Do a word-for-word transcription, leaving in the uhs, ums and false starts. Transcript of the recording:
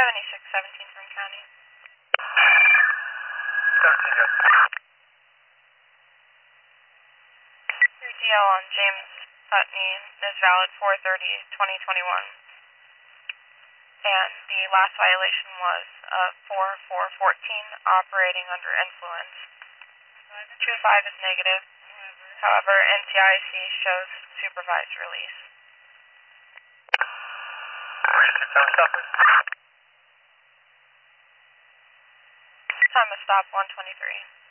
seventy-six seventeen from County. seventeen, yes. Your D L on James Putney is valid four thirty twenty twenty-one. And the last violation was uh, four four fourteen, operating under influence. two five is negative. However, N C I C shows supervised release. Time of stop one twenty-three.